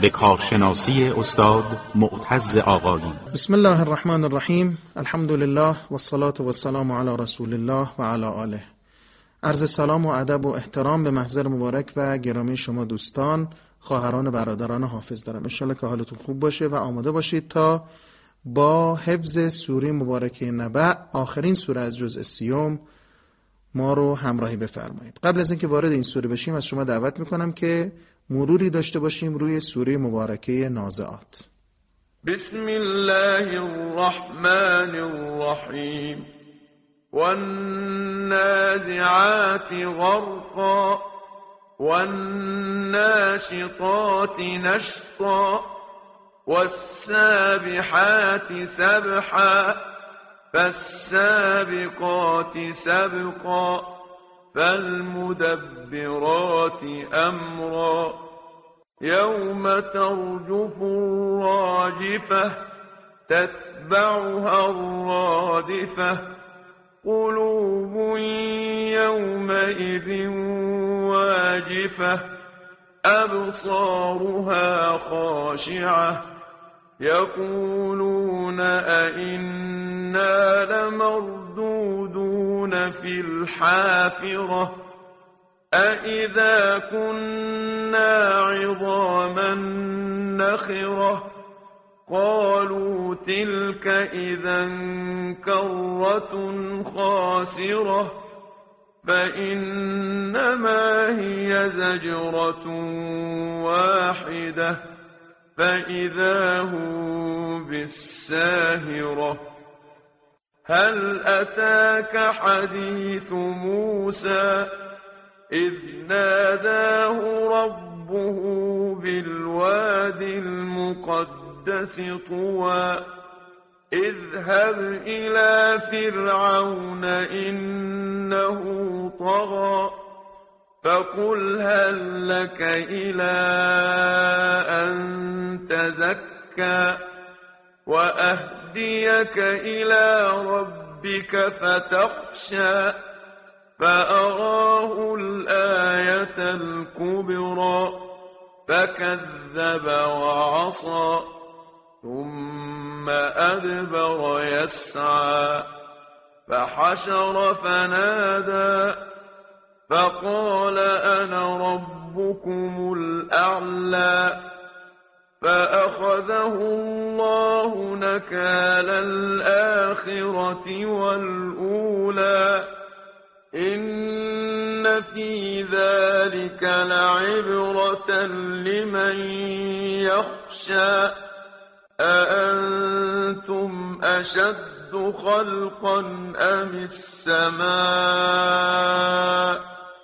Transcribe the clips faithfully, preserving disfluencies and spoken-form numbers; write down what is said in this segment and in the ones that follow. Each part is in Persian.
به کارشناسی استاد معتز آقایی. بسم الله الرحمن الرحیم. الحمد لله و الصلاة و السلام علی رسول الله و علی آله. عرض سلام و ادب و احترام به محضر مبارک و گرامی شما دوستان، خواهران، برادران حافظ دارم. انشالله که حالتون خوب باشه و آماده باشید تا با حفظ سوره مبارکه نبأ، آخرین سوره از جزء سیوم، ما رو همراهی بفرمایید. قبل از اینکه وارد این سوره بشیم از شما دعوت میکنم که مروری داشته باشیم روی سوره مبارکه نازعات. بسم الله الرحمن الرحیم. والنازعات غرقا والناشطات نشطا والسابحات سبحا فالسابقات سبقا فالمدبرات أمرا يوم ترجف الراجفة تتبعها الرادفة قلوب يومئذ واجفة أبصارها خاشعة يقولون أئنا لمردودون في الحافرة أئذا كنا عظاما نخرة قالوا تلك إذا كرة خاسرة فإنما هي زجرة واحدة فإذا هم بالساهرة هل أتاك حديث موسى إذ ناداه ربه بالواد المقدس طوى اذهب إلى فرعون إنه طغى فقل هل لك إلى أن تزكى وأهديك إلى ربك فتخشى فأراه الآية الكبرى فكذب وعصى ثم أدبر يسعى فحشر فنادى فقال أنا ربكم الأعلى فأخذه الله نكال الآخرة والأولى إن في ذلك لعبرة لمن يخشى أأنتم أشد خلقا أم السماء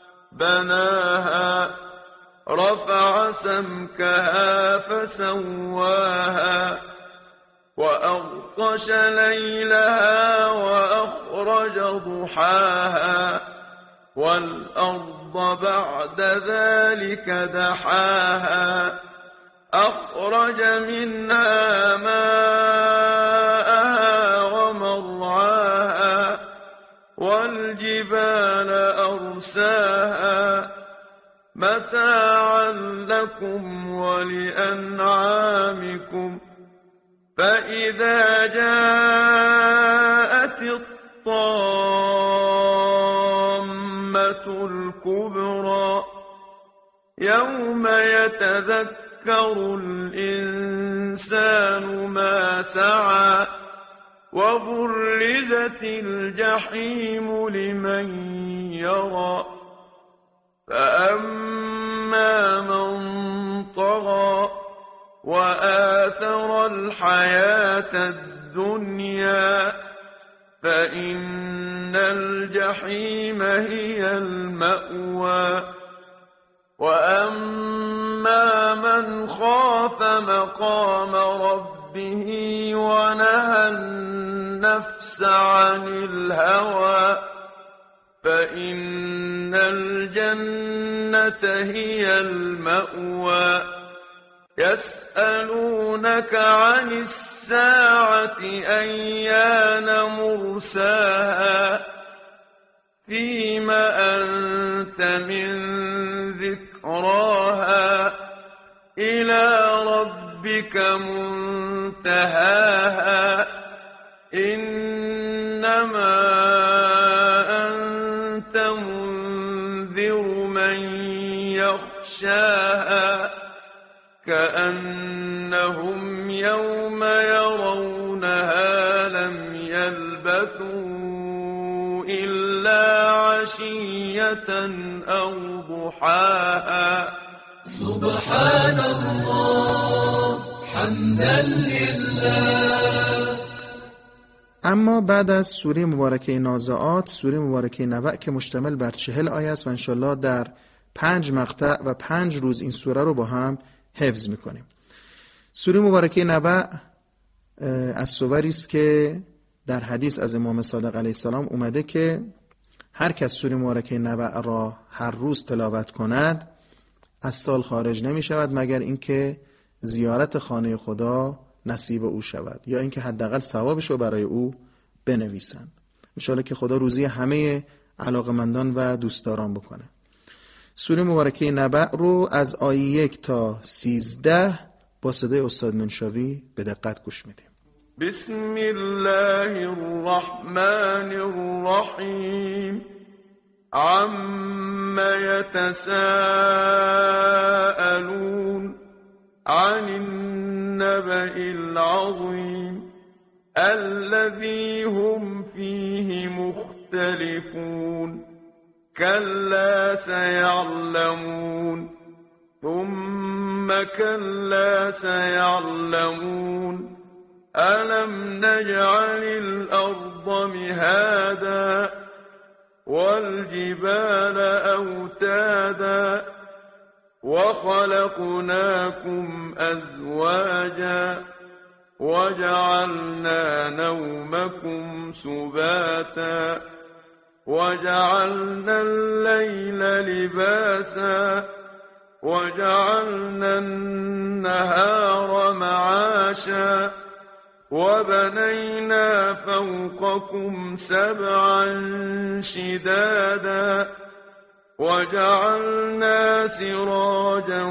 بناها رفع سمكها فسواها وأغطش ليلها وأخرج ضحاها والأرض بعد ذلك دحاها أخرج منها ماءها ومرعاها والجبال أرساها متاعا لكم ولأنعامكم فإذا جاءت الطامة الكبرى يوم يتذكر الإنسان ما سعى وبرزت الجحيم لمن يرى فأما من طغى وآثر الحياة الدنيا فإن الجحيم هي المأوى وأما من خاف مقام ربه ونهى النفس عن الهوى فإن الجنة هي المأوى يسألونك عن الساعة أيان مرساها فيم أنت من ذكراها إلى ربك منتهاها إنما أنت منذر من يخشاها كأنهم يوم يرونها لم يلبثوا إلا عشية أو ضحاها سبحان الله حمدا لله. اما بعد از سوره مبارکه نازعات، سوره مبارکه نبأ که مشتمل بر چهل آیه است و انشالله در پنج مقطع و پنج روز این سوره رو با هم حفظ میکنیم. سوره مبارکه نبأ از سوری است که در حدیث از امام صادق علیه السلام اومده که هر کس سوره مبارکه نبأ را هر روز تلاوت کند از سال خارج نمی شود مگر اینکه زیارت خانه خدا نصیب او شود یا اینکه حداقل ثوابش رو برای او بنویسند. انشالله که خدا روزی همه علاقمندان و دوستداران بکنه. سوره مبارکه نبأ رو از آیه یک تا سیزده با صدای استاد منشاوی به دقت گوش میدیم. بسم الله الرحمن الرحیم. عم يتساءلون عن النبأ العظيم الذي هم فيه مختلفون كلا سيعلمون ثم كلا سيعلمون ألم نجعل الأرض مهادا والجبال أوتادا وخلقناكم أزواجا وجعلنا نومكم سباتا وجعلنا الليل لباسا وجعلنا النهار معاشا وبنينا فوقكم سبعا شدادا وجعلنا سراجا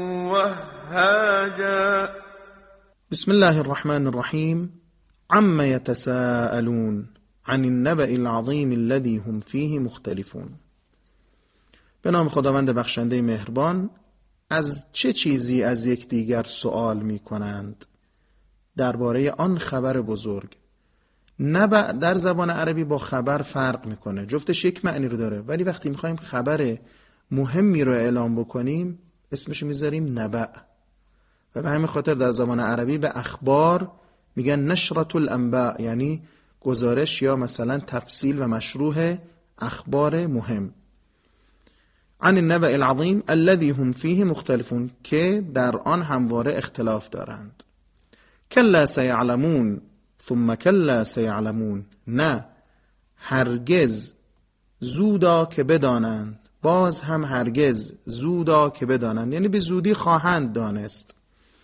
وهاجا. بسم الله الرحمن الرحیم. عم يتساءلون عن النبأ العظیم الذي هم فيه مختلفون. به نام خداوند بخشنده مهربان. از چه چیزی از یکدیگر سؤال می کنند؟ درباره آن خبر بزرگ. نبأ در زبان عربی با خبر فرق میکنه. جفتش یک معنی رو داره، ولی وقتی میخوایم خبر مهمی رو اعلام بکنیم اسمش میذاریم نبأ. و به همین خاطر در زبان عربی به اخبار میگن نشرة الانباء، یعنی گزارش یا مثلا تفصیل و مشروح اخبار مهم. عن النبأ العظیم الذی هم فیه مختلفون، که در آن همواره اختلاف دارند. کلا سیعلمون ثم کلا سیعلمون، نه هرگز زودا که بدانند، باز هم هرگز زودا که بدانند، یعنی به زودی خواهند دانست.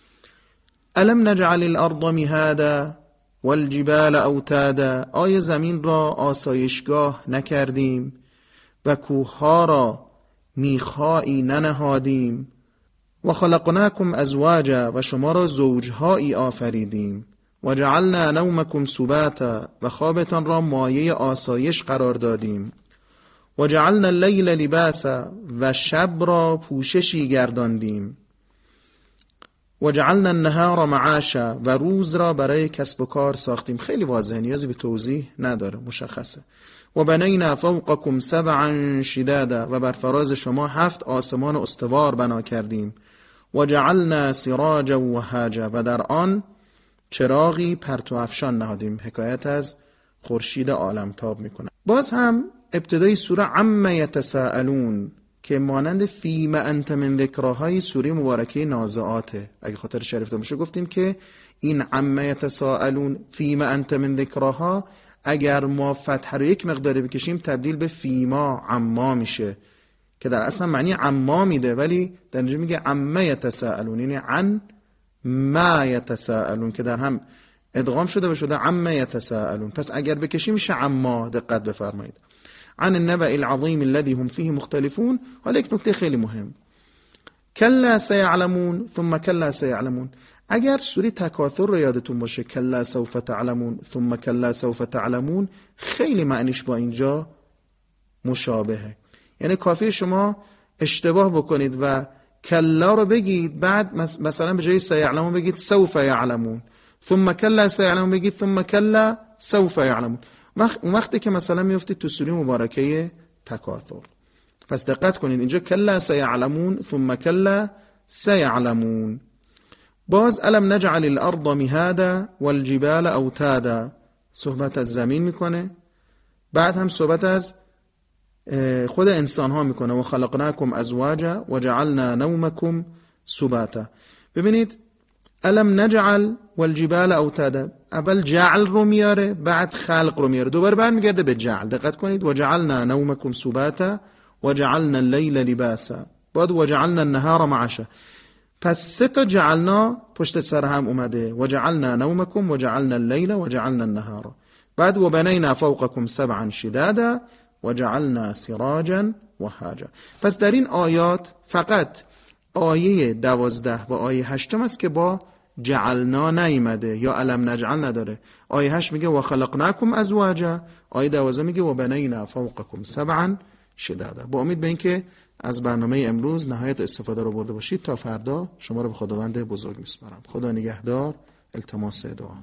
الم نجعل الارض مهادا والجبال اوتادا، آیا زمین را آسایشگاه نکردیم و کوهها را میخایی ننهادیم؟ و خلقناکم ازواجا، و شما را زوجهایی آفریدیم. و جعلنا نومکم سباتا، و خوابتان را مایه آسایش قرار دادیم. و جعلنا اللیل لباسا، و شب را پوششی گرداندیم. و جعلنا النهار معاشا، و روز را برای کسب و کار ساختیم. خیلی واضحه، نیازی به توضیح نداره، مشخصه. و بنینا فوقکم سبعا شدادا، و بر فراز شما هفت آسمان استوار بنا کردیم. و جعلنا سراجا وهاجا، و در آن چراغی پرتو افشان نهادیم. حکایت از خورشید عالمتاب میکنه. باز هم ابتدای سوره عم یتساءلون که مانند فیم انت من ذکراهای سوره مبارکه نازعاته. اگه خاطر شریف باشه گفتیم که این عم یتساءلون فیم انت من ذکراها اگر ما فتح رو یک مقداری بکشیم تبدیل به فیما عما میشه که در اصل معنی عما میده، ولی در اینجا میگه عم یتساءلون، یعنی عن ما یتساءلون که در هم ادغام شده و شده عم یتساءلون. پس اگر بکشیم میشه عما. دقت بفرمایید. عن النبأ العظیم الذی هم فیه مختلفون. حالا یک نکته خیلی مهم، کلا سیعلمون ثم کلا سیعلمون. اگر سوره تکاثر رو یادتون باشه، کلا سوف تعلمون ثم کلا سوف تعلمون، خیلی معنیش با اینجا مشابهه. یعنی کافیه شما اشتباه بکنید و کلا رو بگید، بعد مثلا به جای سیعلمون بگید سوف یعلمون، ثم کلا سیعلمون بگید ثم کلا سوف یعلمون. اون وقتی که مثلا میافتید تو سوره مبارکه تکاثر. پس دقت کنید اینجا کلا سیعلمون ثم کلا سیعلمون. باز الم نجعل الارض مهادا والجبال اوتادا، صحبت از زمین میکنه، بعد هم صحبت از خود انسان ها میکنه و خلقناکم ازواجا و جعلنا نومکم سباتا. ببینید الم نجعل والجبال اوتادا، اول جعل رو میاره بعد خلق رو میاره، دوباره برمیگرده به جعل. دقت کنید و جعلنا نومکم سباتا و جعلنا اللیل لباسا، بعد و جعلنا النهار معاشا. پس سه تا جعلنا پشت سر هم اومده، و جعلنا نومکم و جعلنا اللیل و جعلنا النهار، بعد و بنینا فوقکم سبعا شدادا و جعلنا سراجا و حاجا. پس در این آیات فقط آیه دوازده و آیه هشتم است که با جعلنا نیامده یا علم نجعل نداره. آیه هشت میگه و خلقناکم ازواجا، آیه دوازده میگه و بنینا فوقکم سبعا شدادا. با امید به این که از برنامه امروز نهایت استفاده رو برده باشید. تا فردا شما رو به خداوند بزرگ میسپارم. خدا نگهدار. التماس دعا.